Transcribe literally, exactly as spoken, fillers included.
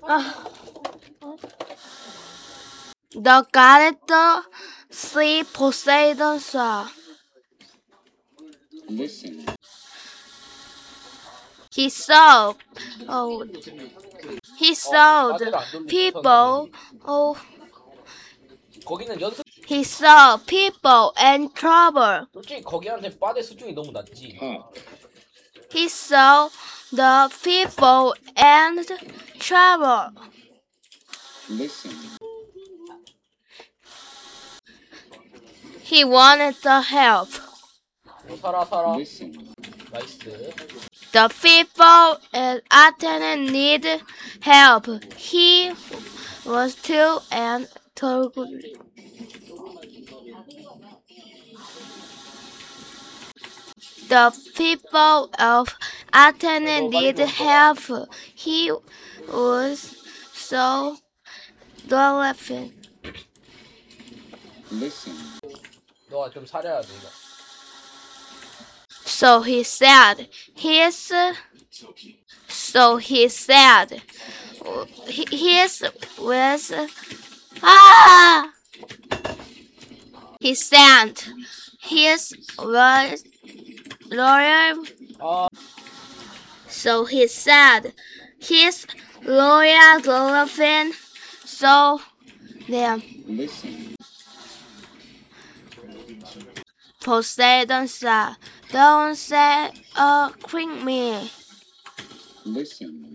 The character see Poseidon saw. Listen. He saw. Oh, he saw the people. Oh, 거기는 연습. he saw people in trouble. 솔직히 거기한테 빠데 수준이 너무 낮지. Pop. He saw the people and trouble. Listen. He wanted the help. 어, 살아 살아. Listen. 나이스. The people in Athens need help. He was too and told. The people of Athens need help. He was so dolphin. Listen. 너가 좀 살려야 돼 이거. So he said, his. So he said, his was. Ah! He said, his was loyal. 아, So he said, his loyal dolphin. So then Listen. Poseidon said, don't say a uh, me. Listen.